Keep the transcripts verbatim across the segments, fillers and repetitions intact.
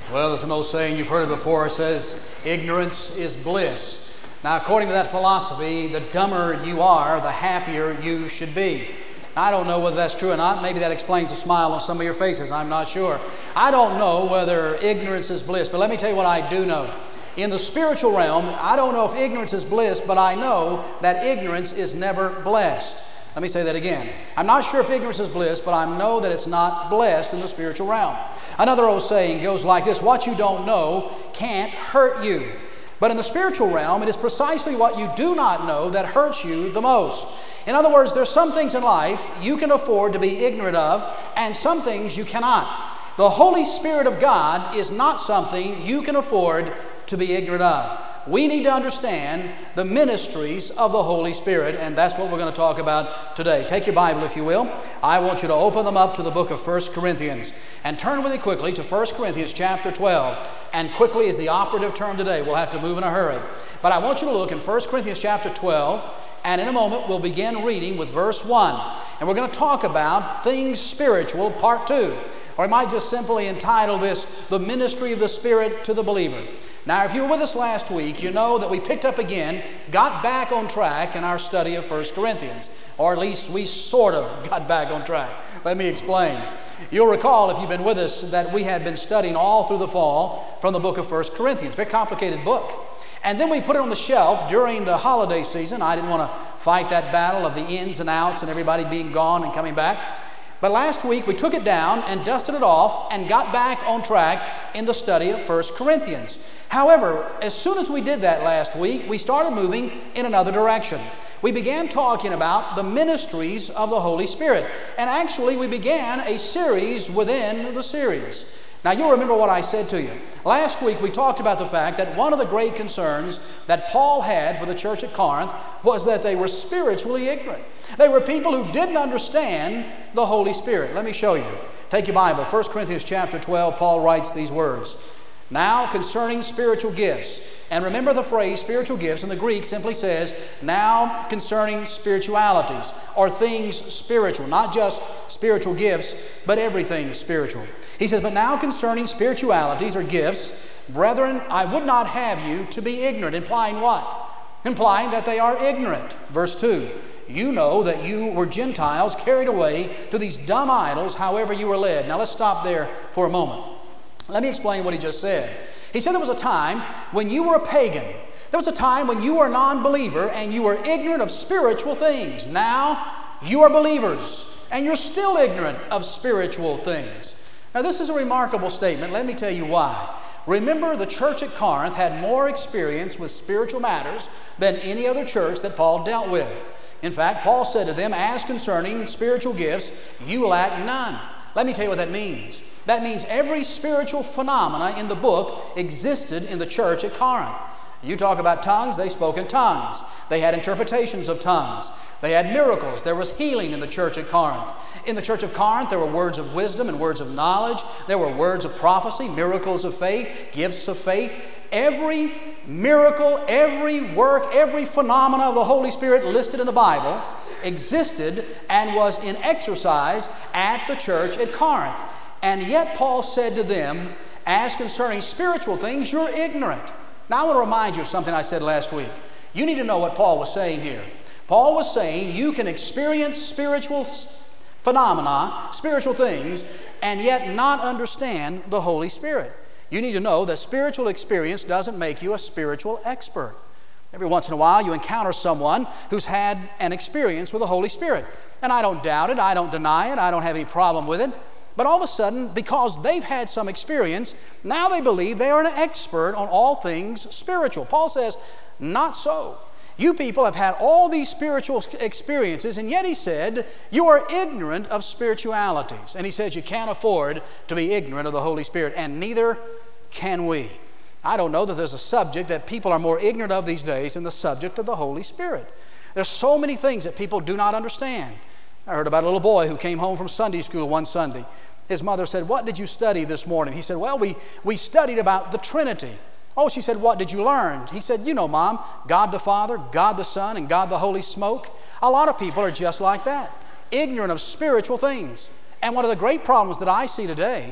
Well, there's an old saying, you've heard it before. It says, ignorance is bliss. Now, according to that philosophy, the dumber you are, the happier you should be. I don't know whether that's true or not. Maybe that explains the smile on some of your faces. I'm not sure. I don't know whether ignorance is bliss, but let me tell you what I do know. In the spiritual realm, I don't know if ignorance is bliss, but I know that ignorance is never blessed. Let me say that again. I'm not sure if ignorance is bliss, but I know that it's not blessed in the spiritual realm. Another old saying goes like this: what you don't know can't hurt you. But in the spiritual realm, it is precisely what you do not know that hurts you the most. In other words, there's some things in life you can afford to be ignorant of, and some things you cannot. The Holy Spirit of God is not something you can afford to be ignorant of. We need to understand the ministries of the Holy Spirit, and that's what we're going to talk about today. Take your Bible, if you will. I want you to open them up to the book of First Corinthians. And turn with me quickly to First Corinthians chapter twelve. And quickly is the operative term today. We'll have to move in a hurry. But I want you to look in First Corinthians chapter twelve, and in a moment we'll begin reading with verse one. And we're going to talk about things spiritual, part two. Or I might just simply entitle this, The Ministry of the Spirit to the Believer. Now, if you were with us last week, you know that we picked up again, got back on track in our study of First Corinthians. Or at least we sort of got back on track. Let me explain. You'll recall, if you've been with us, that we had been studying all through the fall from the book of First Corinthians. Very complicated book. And then we put it on the shelf during the holiday season. I didn't want to fight that battle of the ins and outs and everybody being gone and coming back. But last week we took it down and dusted it off and got back on track in the study of First Corinthians. However, as soon as we did that last week, we started moving in another direction. We began talking about the ministries of the Holy Spirit. And actually, we began a series within the series. Now, you'll remember what I said to you. Last week, we talked about the fact that one of the great concerns that Paul had for the church at Corinth was that they were spiritually ignorant. They were people who didn't understand the Holy Spirit. Let me show you. Take your Bible. First Corinthians chapter twelve, Paul writes these words. Now concerning spiritual gifts. And remember the phrase spiritual gifts in the Greek simply says, now concerning spiritualities, or things spiritual. Not just spiritual gifts, but everything spiritual. He says, but now concerning spiritualities or gifts, brethren, I would not have you to be ignorant. Implying what? Implying that they are ignorant. Verse two. You know that you were Gentiles carried away to these dumb idols, however you were led. Now let's stop there for a moment. Let me explain what he just said. He said there was a time when you were a pagan. There was a time when you were a non-believer and you were ignorant of spiritual things. Now you are believers and you're still ignorant of spiritual things. Now this is a remarkable statement. Let me tell you why. Remember, the church at Corinth had more experience with spiritual matters than any other church that Paul dealt with. In fact, Paul said to them, as concerning spiritual gifts, you lack none. Let me tell you what that means. That means every spiritual phenomena in the book existed in the church at Corinth. You talk about tongues, they spoke in tongues. They had interpretations of tongues. They had miracles. There was healing in the church at Corinth. In the church of Corinth, there were words of wisdom and words of knowledge. There were words of prophecy, miracles of faith, gifts of faith. Every miracle, every work, every phenomena of the Holy Spirit listed in the Bible existed and was in exercise at the church at Corinth. And yet Paul said to them, as concerning spiritual things, you're ignorant. Now I want to remind you of something I said last week. You need to know what Paul was saying here. Paul was saying you can experience spiritual phenomena, spiritual things, and yet not understand the Holy Spirit. You need to know that spiritual experience doesn't make you a spiritual expert. Every once in a while you encounter someone who's had an experience with the Holy Spirit. And I don't doubt it, I don't deny it, I don't have any problem with it. But all of a sudden, because they've had some experience, now they believe they are an expert on all things spiritual. Paul says, not so. You people have had all these spiritual experiences, and yet he said, you are ignorant of spiritualities. And he says you can't afford to be ignorant of the Holy Spirit, and neither can we. I don't know that there's a subject that people are more ignorant of these days than the subject of the Holy Spirit. There's so many things that people do not understand. I heard about a little boy who came home from Sunday school one Sunday. His mother said, what did you study this morning? He said, well, we, we studied about the Trinity. Oh, she said, what did you learn? He said, you know, Mom, God the Father, God the Son, and God the Holy Smoke. A lot of people are just like that, ignorant of spiritual things. And one of the great problems that I see today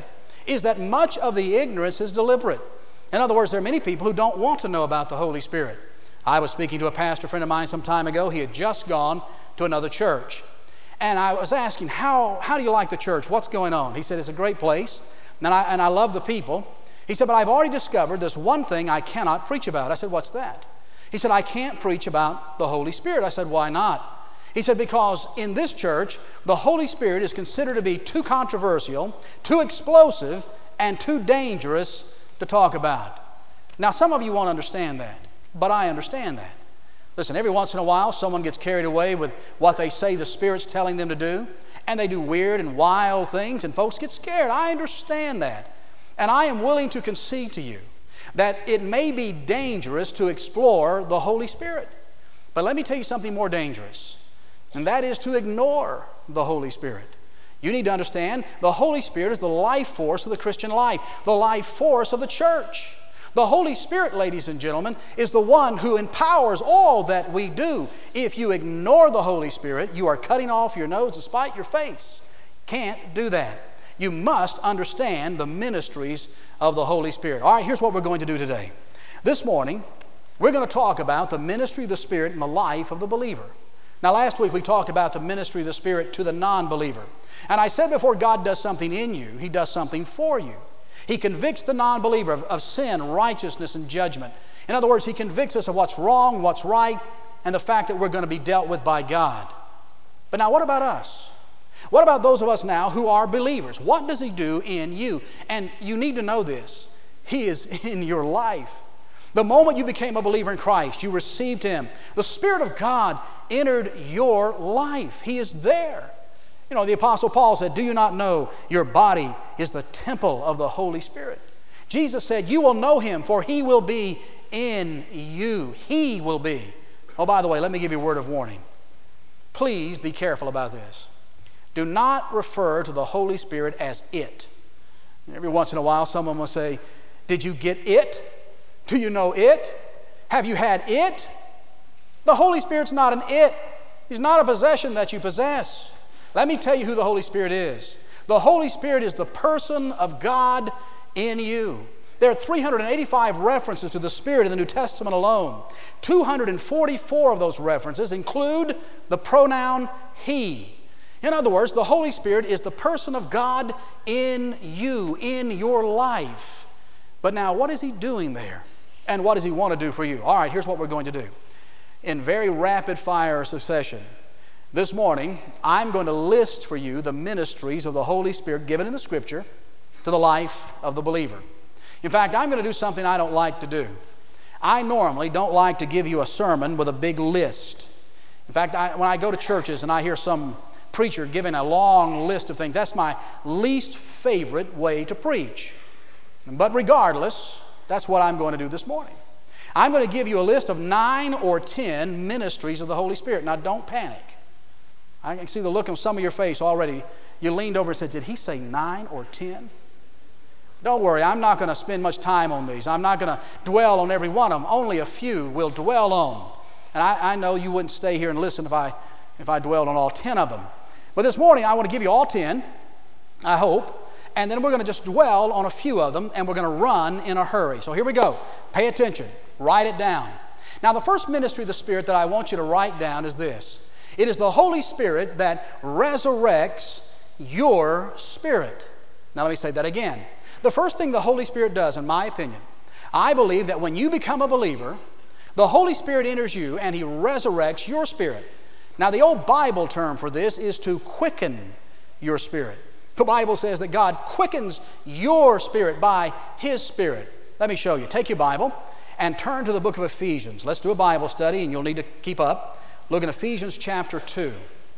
is that much of the ignorance is deliberate. In other words, there are many people who don't want to know about the Holy Spirit. I was speaking to a pastor friend of mine some time ago. He had just gone to another church. And I was asking, how, how do you like the church? What's going on? He said, it's a great place, and I, and I love the people. He said, but I've already discovered there's one thing I cannot preach about. I said, what's that? He said, I can't preach about the Holy Spirit. I said, why not? He said, because in this church, the Holy Spirit is considered to be too controversial, too explosive, and too dangerous to talk about. Now, some of you won't understand that, but I understand that. Listen, every once in a while, someone gets carried away with what they say the Spirit's telling them to do, and they do weird and wild things, and folks get scared. I understand that. And I am willing to concede to you that it may be dangerous to explore the Holy Spirit. But let me tell you something more dangerous, and that is to ignore the Holy Spirit. You need to understand the Holy Spirit is the life force of the Christian life, the life force of the church. The Holy Spirit, ladies and gentlemen, is the one who empowers all that we do. If you ignore the Holy Spirit, you are cutting off your nose to spite your face. Can't do that. You must understand the ministries of the Holy Spirit. All right, here's what we're going to do today. This morning, we're going to talk about the ministry of the Spirit in the life of the believer. Now, last week we talked about the ministry of the Spirit to the non-believer. And I said before God does something in you, He does something for you. He convicts the non-believer of, of sin, righteousness, and judgment. In other words, He convicts us of what's wrong, what's right, and the fact that we're going to be dealt with by God. But now, what about us? What about those of us now who are believers? What does He do in you? And you need to know this. He is in your life. The moment you became a believer in Christ, you received Him. The Spirit of God entered your life. He is there. You know, the Apostle Paul said, do you not know your body is the temple of the Holy Spirit? Jesus said, you will know Him, for He will be in you. He will be. Oh, by the way, let me give you a word of warning. Please be careful about this. Do not refer to the Holy Spirit as it. Every once in a while, someone will say, did you get it? Do you know it? Have you had it? The Holy Spirit's not an it. He's not a possession that you possess. Let me tell you who the Holy Spirit is. The Holy Spirit is the person of God in you. There are three hundred eighty-five references to the Spirit in the New Testament alone. two hundred forty-four of those references include the pronoun He. In other words, the Holy Spirit is the person of God in you, in your life. But now, what is He doing there? And what does He want to do for you? All right, here's what we're going to do. In very rapid fire succession, this morning, I'm going to list for you the ministries of the Holy Spirit given in the Scripture to the life of the believer. In fact, I'm going to do something I don't like to do. I normally don't like to give you a sermon with a big list. In fact, I, when I go to churches and I hear some preacher giving a long list of things, that's my least favorite way to preach. But regardless, that's what I'm going to do this morning. I'm going to give you a list of nine or ten ministries of the Holy Spirit. Now, don't panic. I can see the look on some of your face already. You leaned over and said, did he say nine or ten? Don't worry, I'm not going to spend much time on these. I'm not going to dwell on every one of them. Only a few we'll dwell on. And I, I know you wouldn't stay here and listen if I, if I dwelled on all ten of them. But this morning, I want to give you all ten, I hope. And then we're going to just dwell on a few of them, and we're going to run in a hurry. So here we go. Pay attention. Write it down. Now, the first ministry of the Spirit that I want you to write down is this. It is the Holy Spirit that resurrects your spirit. Now, let me say that again. The first thing the Holy Spirit does, in my opinion, I believe that when you become a believer, the Holy Spirit enters you and He resurrects your spirit. Now, the old Bible term for this is to quicken your spirit. The Bible says that God quickens your spirit by His Spirit. Let me show you. Take your Bible and turn to the book of Ephesians. Let's do a Bible study, and you'll need to keep up. Look in Ephesians chapter two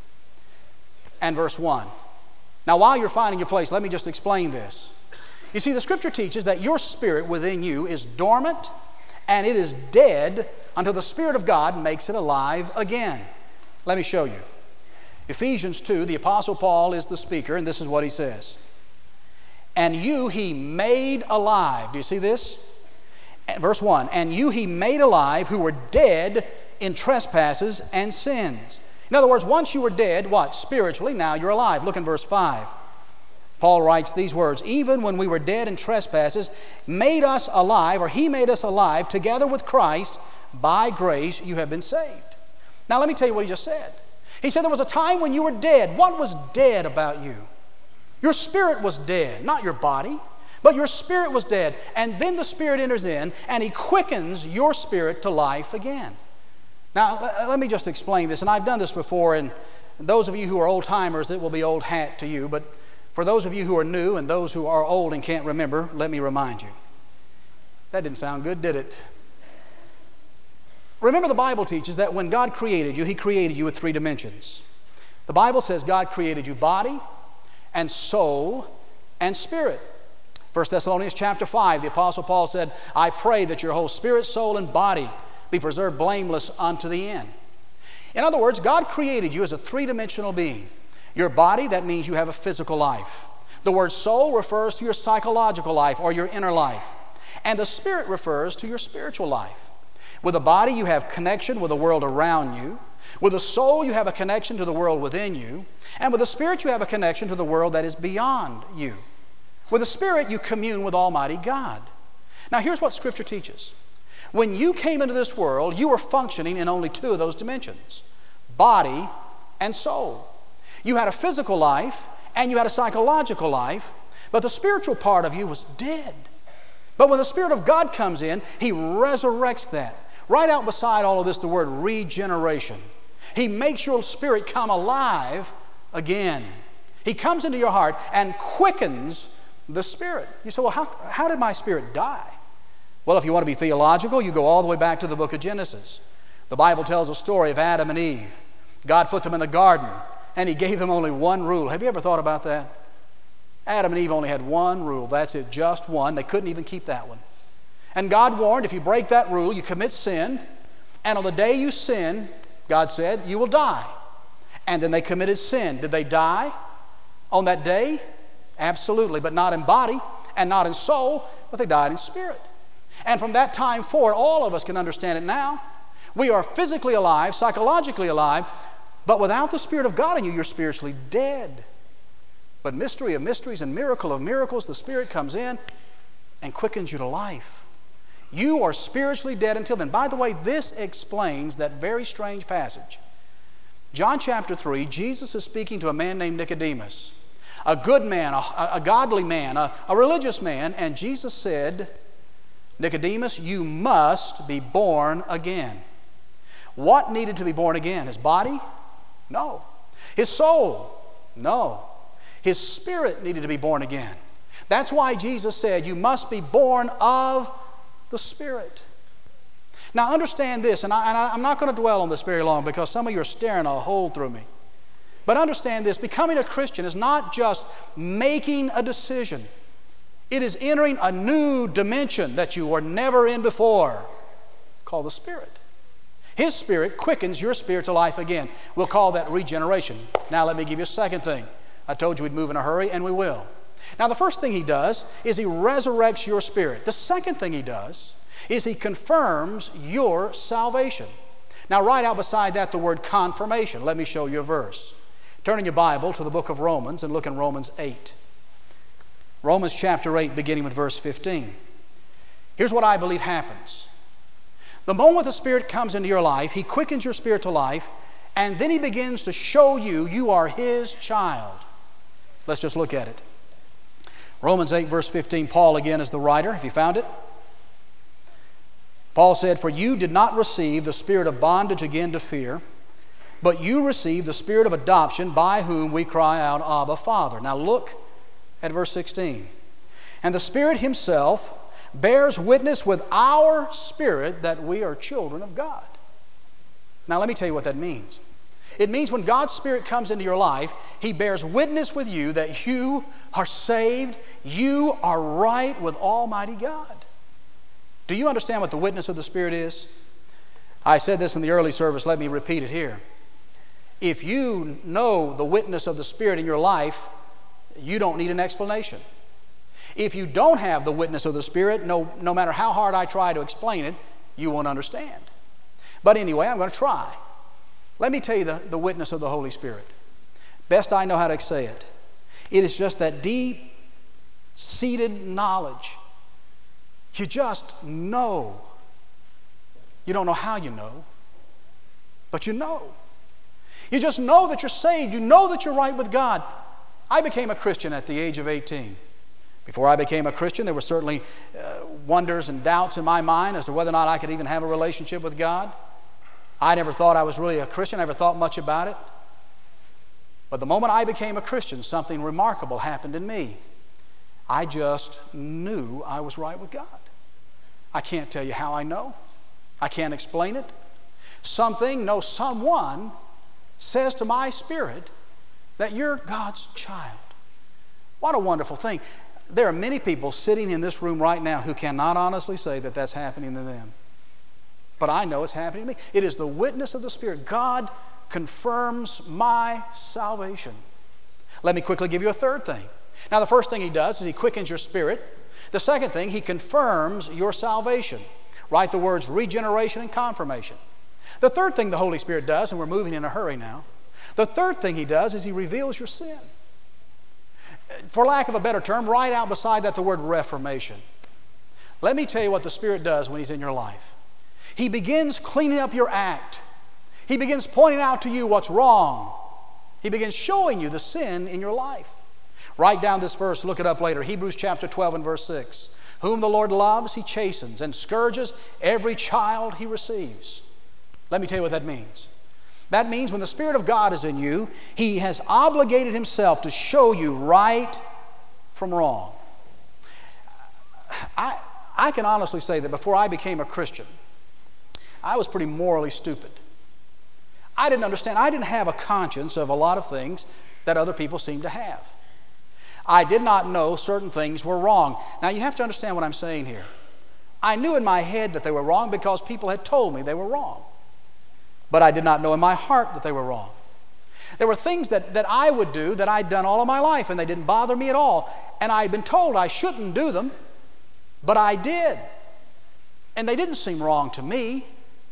and verse one. Now, while you're finding your place, let me just explain this. You see, the Scripture teaches that your spirit within you is dormant and it is dead until the Spirit of God makes it alive again. Let me show you. Ephesians two, the Apostle Paul is the speaker, and this is what he says. And you He made alive. Do you see this? Verse one. And you He made alive who were dead in trespasses and sins. In other words, once you were dead, what? Spiritually, now you're alive. Look in verse five. Paul writes these words, even when we were dead in trespasses, made us alive, or he made us alive, together with Christ, by grace you have been saved. Now let me tell you what he just said. He said there was a time when you were dead. What was dead about you? Your spirit was dead, not your body, but your spirit was dead. And then the Spirit enters in and he quickens your spirit to life again. Now let me just explain this, and I've done this before, and those of you who are old-timers, it will be old hat to you, but for those of you who are new and those who are old and can't remember, let me remind you. That didn't sound good, did it? Remember, the Bible teaches that when God created you, he created you with three dimensions. The Bible says God created you body and soul and spirit. First Thessalonians chapter five, the Apostle Paul said, I pray that your whole spirit, soul, and body be preserved blameless unto the end. In other words, God created you as a three-dimensional being. Your body, that means you have a physical life. The word soul refers to your psychological life or your inner life. And the spirit refers to your spiritual life. With a body, you have connection with the world around you. With a soul, you have a connection to the world within you. And with a spirit, you have a connection to the world that is beyond you. With a spirit, you commune with Almighty God. Now, here's what Scripture teaches. When you came into this world, you were functioning in only two of those dimensions, body and soul. You had a physical life and you had a psychological life, but the spiritual part of you was dead. But when the Spirit of God comes in, he resurrects that. Right out beside all of this, the word regeneration. He makes your spirit come alive again. He comes into your heart and quickens the spirit. You say, well, how, how did my spirit die? Well, if you want to be theological, you go all the way back to the book of Genesis. The Bible tells a story of Adam and Eve. God put them in the garden, and he gave them only one rule. Have you ever thought about that? Adam and Eve only had one rule. That's it, just one. They couldn't even keep that one. And God warned, if you break that rule, you commit sin, and on the day you sin, God said, you will die. And then they committed sin. Did they die on that day? Absolutely, but not in body and not in soul, but they died in spirit. And from that time forward, all of us can understand it now. We are physically alive, psychologically alive, but without the Spirit of God in you, you're spiritually dead. But mystery of mysteries and miracle of miracles, the Spirit comes in and quickens you to life. You are spiritually dead until then. By the way, this explains that very strange passage. John chapter three, Jesus is speaking to a man named Nicodemus, a good man, a, a godly man, a, a religious man, and Jesus said, Nicodemus, you must be born again. What needed to be born again? His body? No. His soul? No. His spirit needed to be born again. That's why Jesus said, you must be born of the Spirit. Now understand this, and, I, and I, I'm not going to dwell on this very long because some of you are staring a hole through me. But understand this, becoming a Christian is not just making a decision. It is entering a new dimension that you were never in before, called the Spirit. His Spirit quickens your spirit to life again. We'll call that regeneration. Now let me give you a second thing. I told you we'd move in a hurry, and we will. Now the first thing he does is he resurrects your spirit. The second thing he does is he confirms your salvation. Now right out beside that, the word confirmation. Let me show you a verse. Turn in your Bible to the book of Romans and look in Romans eight. Romans chapter eight, beginning with verse fifteen. Here's what I believe happens. The moment the Spirit comes into your life, he quickens your spirit to life, and then he begins to show you you are his child. Let's just look at it. Romans eight, verse fifteen, Paul again is the writer. Have you found it? Paul said, for you did not receive the spirit of bondage again to fear, but you received the spirit of adoption by whom we cry out, Abba, Father. Now look at verse sixteen. And the Spirit himself bears witness with our spirit that we are children of God. Now let me tell you what that means. It means when God's Spirit comes into your life, he bears witness with you that you are saved, you are right with Almighty God. Do you understand what the witness of the Spirit is? I said this in the early service, let me repeat it here. If you know the witness of the Spirit in your life, you don't need an explanation. If you don't have the witness of the Spirit, no, no matter how hard I try to explain it, you won't understand. But anyway, I'm going to try. Let me tell you the, the witness of the Holy Spirit. Best I know how to say it. It is just that deep-seated knowledge. You just know. You don't know how you know, but you know. You just know that you're saved. You know that you're right with God. I became a Christian at the age of eighteen. Before I became a Christian, there were certainly uh, wonders and doubts in my mind as to whether or not I could even have a relationship with God. I never thought I was really a Christian. I never thought much about it. But the moment I became a Christian, something remarkable happened in me. I just knew I was right with God. I can't tell you how I know. I can't explain it. Something, no, someone says to my spirit that you're God's child. What a wonderful thing. There are many people sitting in this room right now who cannot honestly say that that's happening to them. But I know it's happening to me. It is the witness of the Spirit. God confirms my salvation. Let me quickly give you a third thing. Now, the first thing He does is He quickens your spirit. The second thing, He confirms your salvation. Write the words regeneration and confirmation. The third thing the Holy Spirit does, and we're moving in a hurry now, the third thing He does is He reveals your sin. For lack of a better term, write out beside that the word reformation. Let me tell you what the Spirit does when He's in your life. He begins cleaning up your act. He begins pointing out to you what's wrong. He begins showing you the sin in your life. Write down this verse, look it up later. Hebrews chapter twelve and verse six. Whom the Lord loves, He chastens and scourges every child He receives. Let me tell you what that means. That means when the Spirit of God is in you, He has obligated Himself to show you right from wrong. I, I can honestly say that before I became a Christian, I was pretty morally stupid. I didn't understand. I didn't have a conscience of a lot of things that other people seem to have. I did not know certain things were wrong. Now, you have to understand what I'm saying here. I knew in my head that they were wrong because people had told me they were wrong. But I did not know in my heart that they were wrong. There were things that, that I would do that I'd done all of my life, and they didn't bother me at all. And I'd been told I shouldn't do them, but I did. And they didn't seem wrong to me.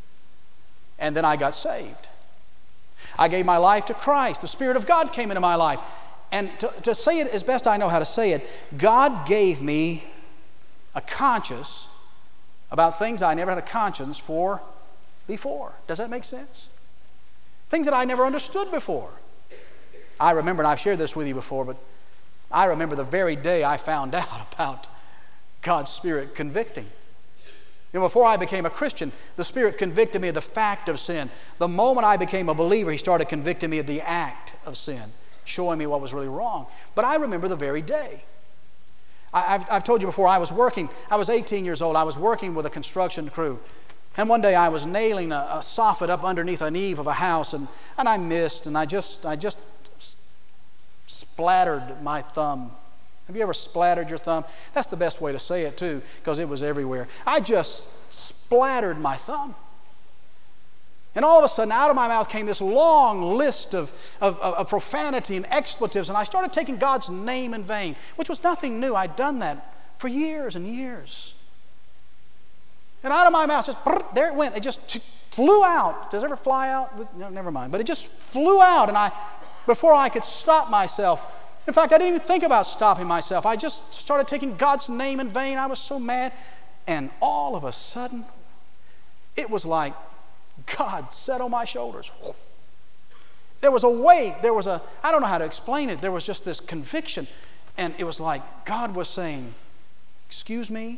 And then I got saved. I gave my life to Christ. The Spirit of God came into my life. And to, to say it as best I know how to say it, God gave me a conscience about things I never had a conscience for before. Does that make sense? Things that I never understood before. I remember, and I've shared this with you before, but I remember the very day I found out about God's Spirit convicting. You know, before I became a Christian, the Spirit convicted me of the fact of sin. The moment I became a believer, He started convicting me of the act of sin, showing me what was really wrong. But I remember the very day. I, I've, I've told you before, I was working, I was eighteen years old, I was working with a construction crew. And one day I was nailing a, a soffit up underneath an eave of a house, and, and I missed, and I just, I just splattered my thumb. Have you ever splattered your thumb? That's the best way to say it too, because it was everywhere. I just splattered my thumb. And all of a sudden, out of my mouth came this long list of, of, of profanity and expletives, and I started taking God's name in vain, which was nothing new. I'd done that for years and years. And out of my mouth, just there it went. It just flew out. Does it ever fly out? No, never mind. But it just flew out, and I, before I could stop myself, in fact, I didn't even think about stopping myself. I just started taking God's name in vain. I was so mad. And all of a sudden, it was like God sat on my shoulders. There was a weight. There was a, I don't know how to explain it. There was just this conviction. And it was like God was saying, "Excuse me?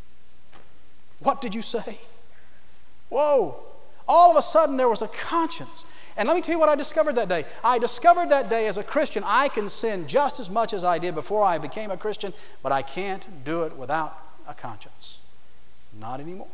What did you say?" Whoa. All of a sudden, there was a conscience. And let me tell you what I discovered that day. I discovered that day as a Christian, I can sin just as much as I did before I became a Christian, but I can't do it without a conscience. Not anymore.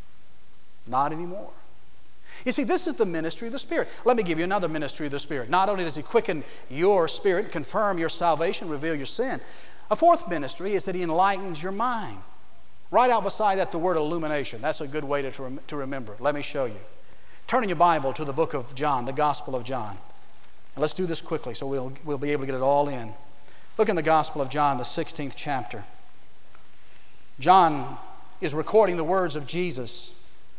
Not anymore. You see, this is the ministry of the Spirit. Let me give you another ministry of the Spirit. Not only does He quicken your spirit, confirm your salvation, reveal your sin, a fourth ministry is that He enlightens your mind. Right out beside that the word illumination. That's a good way to, to, rem- to remember. Let me show you. Turn in your Bible to the book of John, the Gospel of John. And let's do this quickly so we'll, we'll be able to get it all in. Look in the Gospel of John, the sixteenth chapter. John is recording the words of Jesus.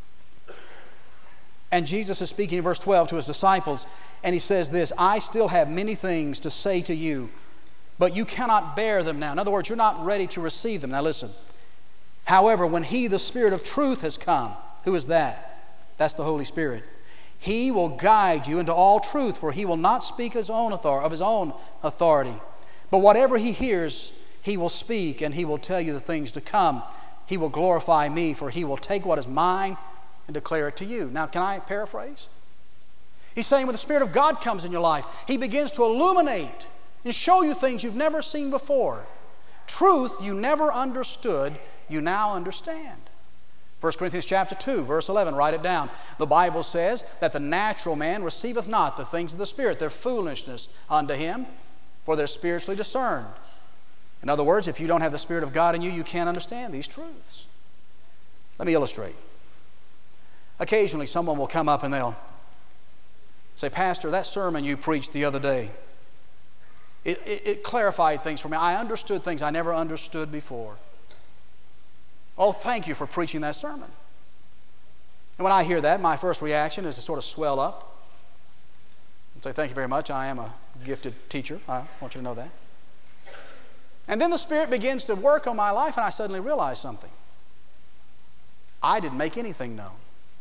And Jesus is speaking in verse twelve to His disciples, and He says this, "I still have many things to say to you, but you cannot bear them now. In other words, you're not ready to receive them. Now listen. However, when He, the Spirit of truth, has come, who is that? That's the Holy Spirit. He will guide you into all truth, for He will not speak his own authority, of His own authority. But whatever He hears, He will speak, and He will tell you the things to come. He will glorify Me, for He will take what is mine and declare it to you. Now, can I paraphrase? He's saying when the Spirit of God comes in your life, He begins to illuminate and show you things you've never seen before. Truth you never understood, you now understand. First Corinthians chapter two, verse eleven, write it down. The Bible says that the natural man receiveth not the things of the Spirit. They're foolishness unto him, for they're spiritually discerned. In other words, if you don't have the Spirit of God in you, you can't understand these truths. Let me illustrate. Occasionally someone will come up and they'll say, Pastor, that sermon you preached the other day, it, it, it clarified things for me. I understood things I never understood before. Oh, thank you for preaching that sermon. And when I hear that, my first reaction is to sort of swell up and say, thank you very much. I am a gifted teacher. I want you to know that. And then the Spirit begins to work on my life, and I suddenly realize something. I didn't make anything known.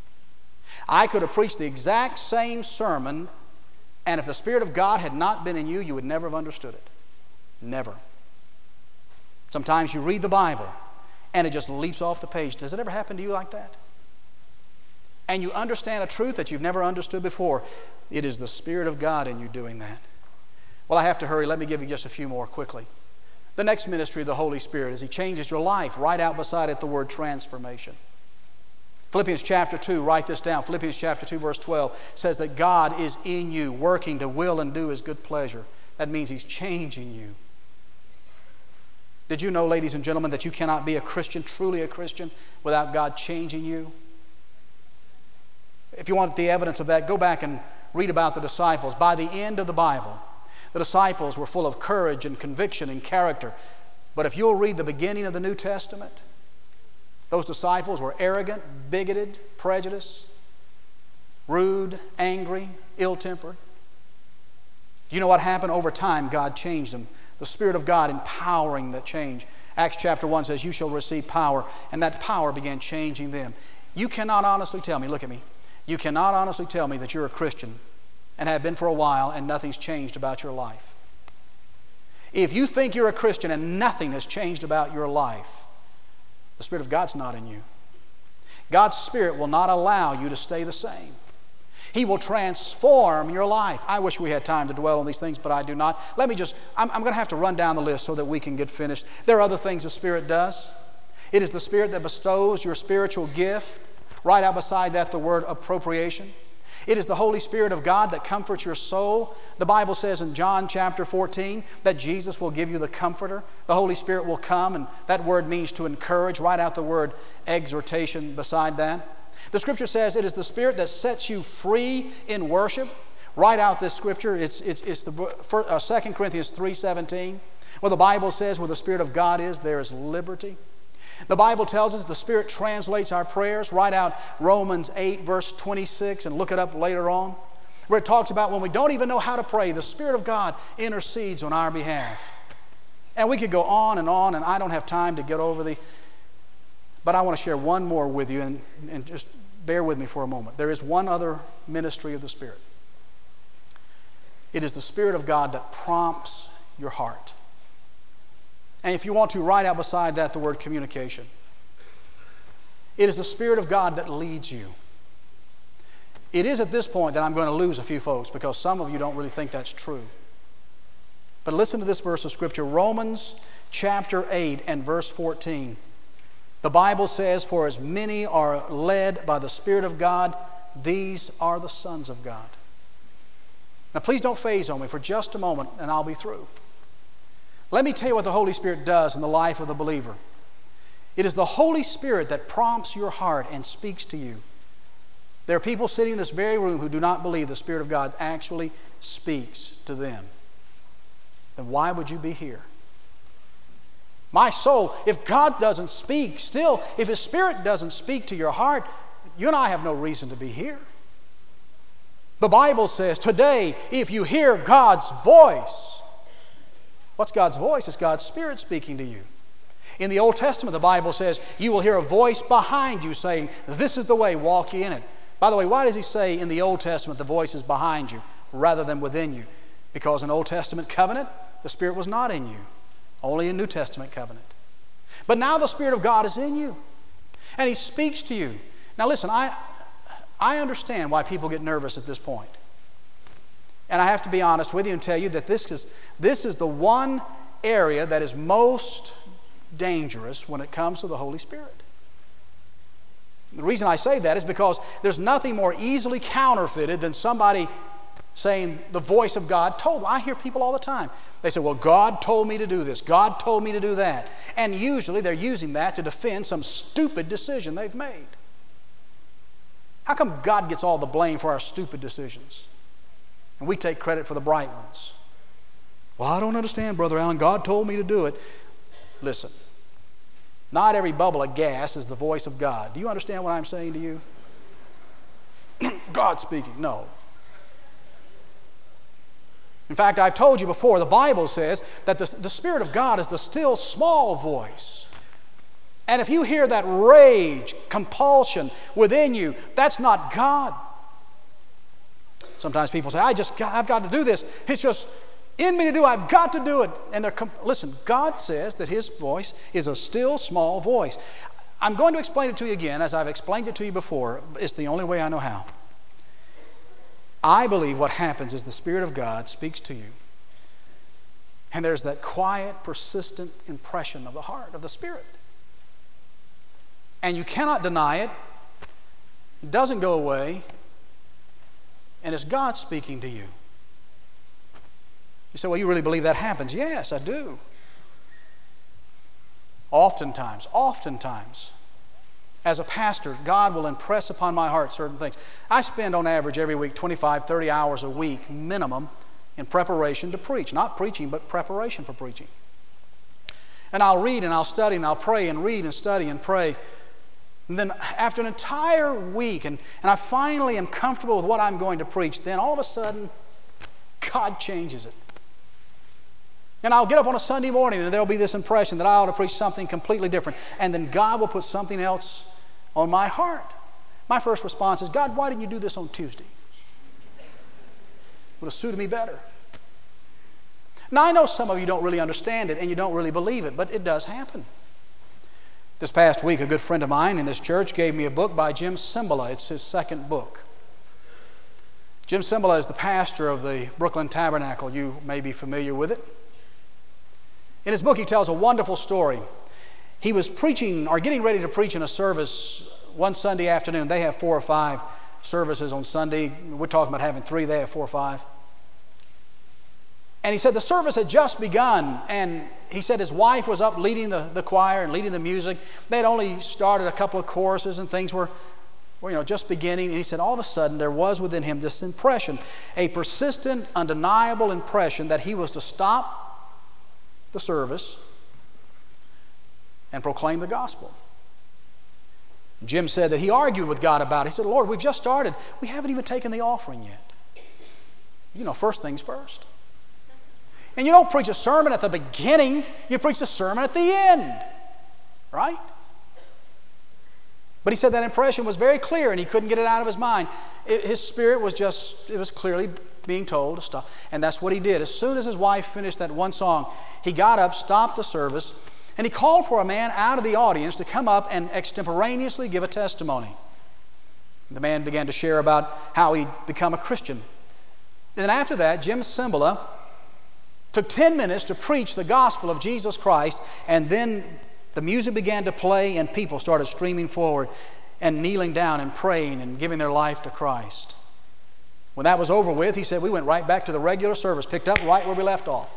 I could have preached the exact same sermon, and if the Spirit of God had not been in you, you would never have understood it. Never. Sometimes you read the Bible, and it just leaps off the page. Does it ever happen to you like that? And you understand a truth that you've never understood before. It is the Spirit of God in you doing that. Well, I have to hurry. Let me give you just a few more quickly. The next ministry of the Holy Spirit is He changes your life. Right out beside it, the word transformation. Philippians chapter two, write this down. Philippians chapter two, verse twelve says that God is in you, working to will and do His good pleasure. That means He's changing you. Did you know, ladies and gentlemen, that you cannot be a Christian, truly a Christian, without God changing you? If you want the evidence of that, go back and read about the disciples. By the end of the Bible, the disciples were full of courage and conviction and character. But if you'll read the beginning of the New Testament, those disciples were arrogant, bigoted, prejudiced, rude, angry, ill-tempered. Do you know what happened? Over time, God changed them. The Spirit of God empowering that change. Acts chapter one says, you shall receive power. And that power began changing them. You cannot honestly tell me, look at me, you cannot honestly tell me that you're a Christian and have been for a while and nothing's changed about your life. If you think you're a Christian and nothing has changed about your life, the Spirit of God's not in you. God's Spirit will not allow you to stay the same. He will transform your life. I wish we had time to dwell on these things, but I do not. Let me just, I'm, I'm going to have to run down the list so that we can get finished. There are other things the Spirit does. It is the Spirit that bestows your spiritual gift. Right out beside that, the word appropriation. It is the Holy Spirit of God that comforts your soul. The Bible says in John chapter fourteen that Jesus will give you the Comforter. The Holy Spirit will come, and that word means to encourage. Write out the word exhortation beside that. The Scripture says it is the Spirit that sets you free in worship. Write out this Scripture. It's, it's, it's the first, uh, Second Corinthians three seventeen, where the Bible says where the Spirit of God is, there is liberty. The Bible tells us the Spirit translates our prayers. Write out Romans eight, verse twenty-six, and look it up later on, where it talks about when we don't even know how to pray, the Spirit of God intercedes on our behalf. And we could go on and on, and I don't have time to get over the... But I want to share one more with you, and, and just bear with me for a moment. There is one other ministry of the Spirit. It is the Spirit of God that prompts your heart. And if you want to, write out beside that the word communication. It is the Spirit of God that leads you. It is at this point that I'm going to lose a few folks because some of you don't really think that's true. But listen to this verse of Scripture, Romans chapter eight and verse fourteen. The Bible says, for as many are led by the Spirit of God, these are the sons of God. Now please don't phase on me for just a moment and I'll be through. Let me tell you what the Holy Spirit does in the life of the believer. It is the Holy Spirit that prompts your heart and speaks to you. There are people sitting in this very room who do not believe the Spirit of God actually speaks to them. Then why would you be here? My soul, if God doesn't speak, still, if His Spirit doesn't speak to your heart, you and I have no reason to be here. The Bible says, today, if you hear God's voice, What's God's voice? It's God's Spirit speaking to you. In the Old Testament, the Bible says, you will hear a voice behind you saying, this is the way, walk ye in it. By the way, why does he say in the Old Testament the voice is behind you rather than within you? Because in Old Testament covenant, the Spirit was not in you. Only in New Testament covenant. But now the Spirit of God is in you. And He speaks to you. Now listen, I, I understand why people get nervous at this point. And I have to be honest with you and tell you that this is, this is the one area that is most dangerous when it comes to the Holy Spirit. The reason I say that is because there's nothing more easily counterfeited than somebody saying the voice of God told them. I hear people all the time. They say, well, God told me to do this. God told me to do that. And usually they're using that to defend some stupid decision they've made. How come God gets all the blame for our stupid decisions? And we take credit for the bright ones. Well, I don't understand, Brother Allen. God told me to do it. Listen, not every bubble of gas is the voice of God. Do you understand what I'm saying to you? God speaking. No. In fact, I've told you before, the Bible says that the, the Spirit of God is the still small voice. And if you hear that rage, compulsion within you, that's not God. Sometimes people say, I just got, I've got to do this. It's just in me to do. I've got to do it. And they're listen, God says that His voice is a still small voice. I'm going to explain it to you again as I've explained it to you before. It's the only way I know how. I believe what happens is the Spirit of God speaks to you. And there's that quiet, persistent impression of the heart, of the Spirit. And you cannot deny it. It doesn't go away. And it's God speaking to you. You say, well, you really believe that happens? Yes, I do. Oftentimes, oftentimes, as a pastor, God will impress upon my heart certain things. I spend on average every week twenty-five, thirty hours a week minimum in preparation to preach. Not preaching, but preparation for preaching. And I'll read and I'll study and I'll pray and read and study and pray. And then after an entire week, and, and I finally am comfortable with what I'm going to preach, then all of a sudden, God changes it. And I'll get up on a Sunday morning and there'll be this impression that I ought to preach something completely different. And then God will put something else on my heart. My first response is, God, why didn't you do this on Tuesday? Would have suited me better. Now, I know some of you don't really understand it and you don't really believe it, but it does happen. This past week, a good friend of mine in this church gave me a book by Jim Cymbala. It's his second book. Jim Cymbala is the pastor of the Brooklyn Tabernacle. You may be familiar with it. In his book, he tells a wonderful story. He was preaching or getting ready to preach in a service one Sunday afternoon. They have four or five services on Sunday. We're talking about having three. They have four or five. And he said the service had just begun, and he said his wife was up leading the, the choir and leading the music. They had only started a couple of choruses and things were, were you know, just beginning. And he said all of a sudden there was within him this impression, a persistent, undeniable impression that he was to stop the service and proclaim the gospel. Jim said that he argued with God about it. He said, Lord, we've just started. We haven't even taken the offering yet. You know, first things first. And you don't preach a sermon at the beginning, you preach a sermon at the end. Right? But he said that impression was very clear and he couldn't get it out of his mind. It, his spirit was just, it was clearly being told to stop. And that's what he did. As soon as his wife finished that one song, he got up, stopped the service, and he called for a man out of the audience to come up and extemporaneously give a testimony. The man began to share about how he'd become a Christian. And then after that, Jim Cymbala took ten minutes to preach the gospel of Jesus Christ, and then the music began to play and people started streaming forward and kneeling down and praying and giving their life to Christ. When that was over with, he said, we went right back to the regular service, picked up right where we left off.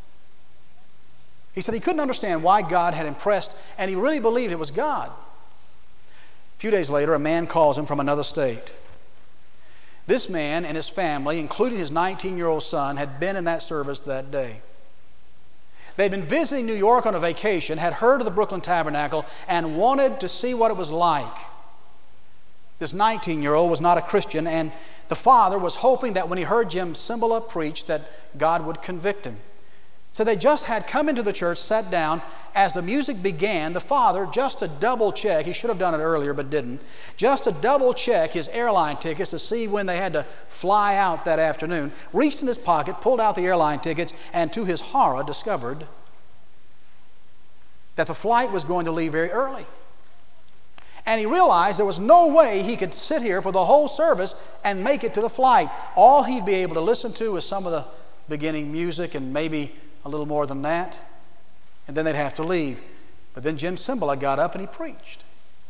He said he couldn't understand why God had impressed, and he really believed it was God. A few days later, a man calls him from another state. This man and his family, including his nineteen-year-old son, had been in that service that day. They'd been visiting New York on a vacation, had heard of the Brooklyn Tabernacle, and wanted to see what it was like. This nineteen-year-old was not a Christian, and the father was hoping that when he heard Jim Cymbala preach that God would convict him. So they just had come into the church, sat down. As the music began, the father, just to double check, he should have done it earlier but didn't, just to double check his airline tickets to see when they had to fly out that afternoon, reached in his pocket, pulled out the airline tickets, and to his horror discovered that the flight was going to leave very early. And he realized there was no way he could sit here for the whole service and make it to the flight. All he'd be able to listen to was some of the beginning music and maybe a little more than that, and then they'd have to leave. But then Jim Cymbala got up and he preached.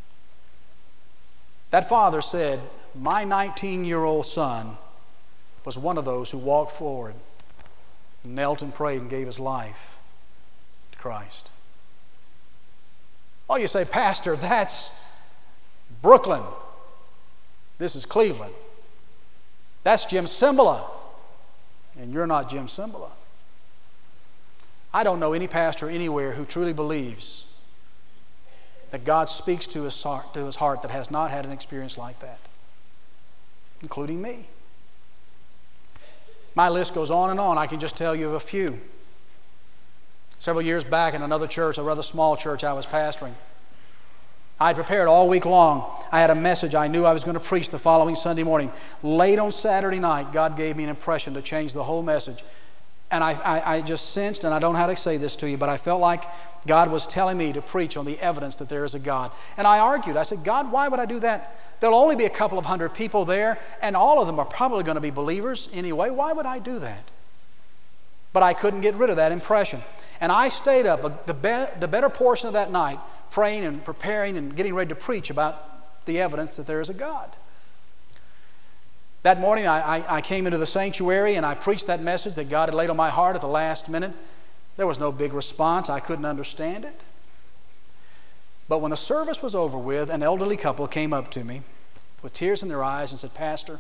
That father said, my nineteen-year-old son was one of those who walked forward, knelt and prayed and gave his life to Christ. Oh, you say, Pastor, that's Brooklyn. This is Cleveland. That's Jim Cymbala. And you're not Jim Cymbala. I don't know any pastor anywhere who truly believes that God speaks to his heart, to his heart that has not had an experience like that, including me. My list goes on and on. I can just tell you of a few. Several years back in another church, a rather small church I was pastoring, I had prepared all week long. I had a message I knew I was going to preach the following Sunday morning. Late on Saturday night, God gave me an impression to change the whole message. And I, I, I just sensed, and I don't know how to say this to you, but I felt like God was telling me to preach on the evidence that there is a God. And I argued. I said, God, why would I do that? There'll only be a couple of hundred people there, and all of them are probably going to be believers anyway. Why would I do that? But I couldn't get rid of that impression. And I stayed up the, be- the better portion of that night praying and preparing and getting ready to preach about the evidence that there is a God. That morning I, I, I came into the sanctuary and I preached that message that God had laid on my heart at the last minute. There was no big response. I couldn't understand it. But when the service was over with, an elderly couple came up to me with tears in their eyes and said, Pastor,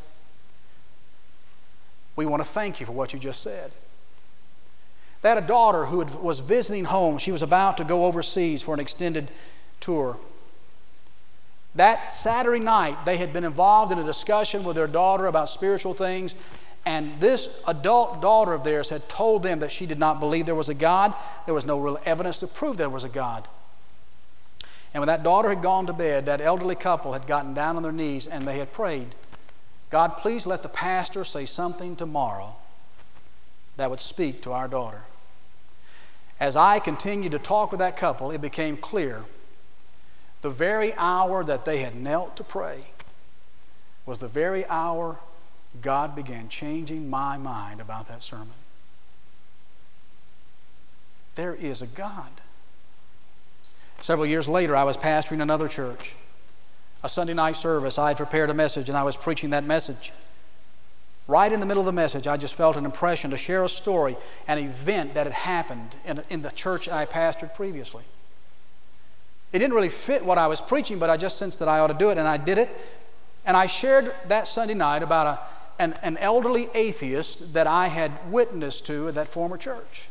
we want to thank you for what you just said. They had a daughter who had, was visiting home. She was about to go overseas for an extended tour. That Saturday night, they had been involved in a discussion with their daughter about spiritual things, and this adult daughter of theirs had told them that she did not believe there was a God. There was no real evidence to prove there was a God. And when that daughter had gone to bed, that elderly couple had gotten down on their knees and they had prayed, God, please let the pastor say something tomorrow that would speak to our daughter. As I continued to talk with that couple, it became clear the very hour that they had knelt to pray was the very hour God began changing my mind about that sermon. There is a God. Several years later, I was pastoring another church. A Sunday night service, I had prepared a message and I was preaching that message. Right in the middle of the message, I just felt an impression to share a story, an event that had happened in, in the church I pastored previously. It didn't really fit what I was preaching, but I just sensed that I ought to do it, and I did it. And I shared that Sunday night about a, an, an elderly atheist that I had witnessed to at that former church.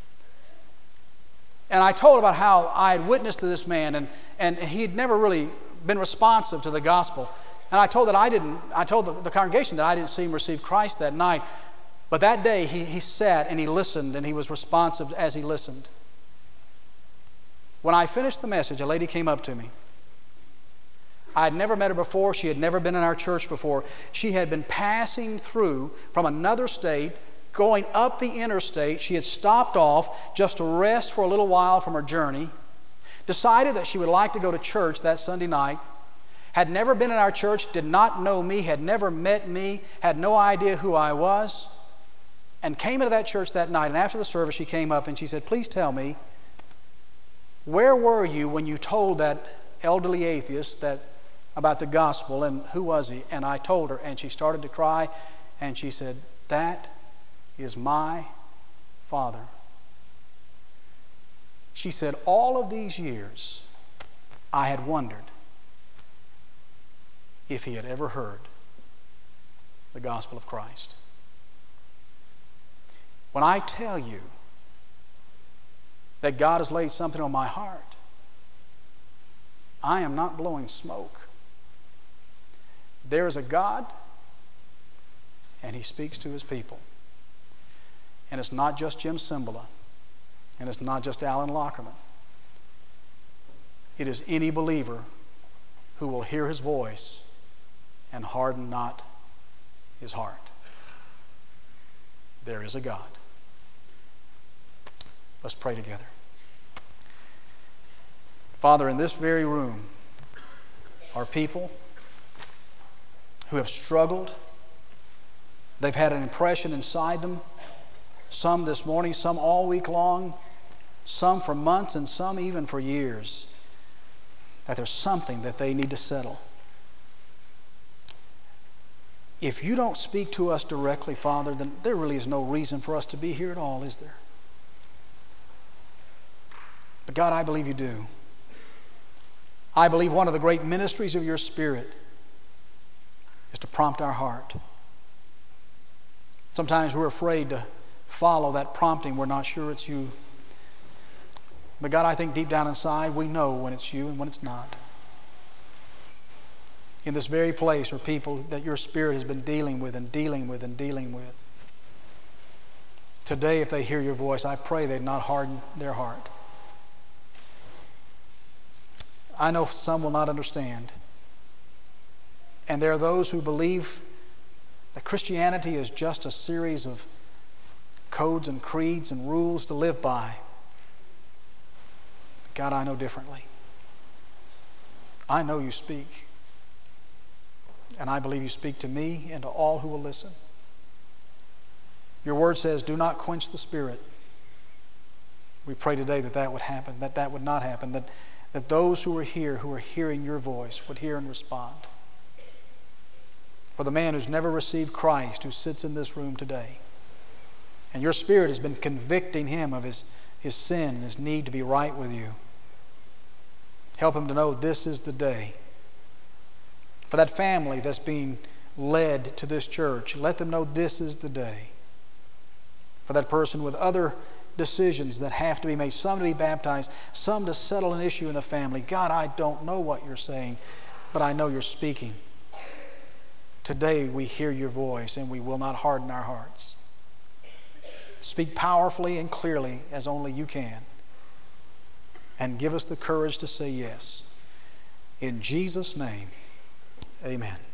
And I told about how I had witnessed to this man, and, and he had never really been responsive to the gospel. And I told that I didn't. I told the, the congregation that I didn't see him receive Christ that night. But that day he, he sat and he listened, and he was responsive as he listened. When I finished the message, a lady came up to me. I had never met her before. She had never been in our church before. She had been passing through from another state, going up the interstate. She had stopped off just to rest for a little while from her journey, decided that she would like to go to church that Sunday night, had never been in our church, did not know me, had never met me, had no idea who I was, and came into that church that night. And after the service, she came up and she said, please tell me, where were you when you told that elderly atheist that about the gospel, and who was he? And I told her, and she started to cry, and she said, that is my father. She said, all of these years, I had wondered if he had ever heard the gospel of Christ. When I tell you that God has laid something on my heart, I am not blowing smoke. There is a God, and he speaks to his people. And it's not just Jim Cymbala. And it's not just Alan Lockerman. It is any believer who will hear his voice and harden not his heart. There is a God. Let's pray together. Father, in this very room are people who have struggled. They've had an impression inside them, some this morning, some all week long, some for months, and some even for years, that there's something that they need to settle. If you don't speak to us directly, Father, then there really is no reason for us to be here at all, is there? But God, I believe you do. I believe one of the great ministries of your Spirit is to prompt our heart. Sometimes we're afraid to follow that prompting. We're not sure it's you. But God, I think deep down inside, we know when it's you and when it's not. In this very place are people that your Spirit has been dealing with and dealing with and dealing with. Today, if they hear your voice, I pray they'd not harden their heart. I know some will not understand. And there are those who believe that Christianity is just a series of codes and creeds and rules to live by. God, I know differently. I know you speak. And I believe you speak to me and to all who will listen. Your word says, do not quench the Spirit. We pray today that that would happen, that that would not happen, that, that those who are here, who are hearing your voice, would hear and respond. For the man who's never received Christ, who sits in this room today, and your Spirit has been convicting him of his, his sin and his need to be right with you. Help him to know this is the day. For that family that's being led to this church, let them know this is the day. For that person with other decisions that have to be made, some to be baptized, some to settle an issue in the family. God, I don't know what you're saying, but I know you're speaking. Today we hear your voice and we will not harden our hearts. Speak powerfully and clearly as only you can. And give us the courage to say yes. In Jesus' name, amen.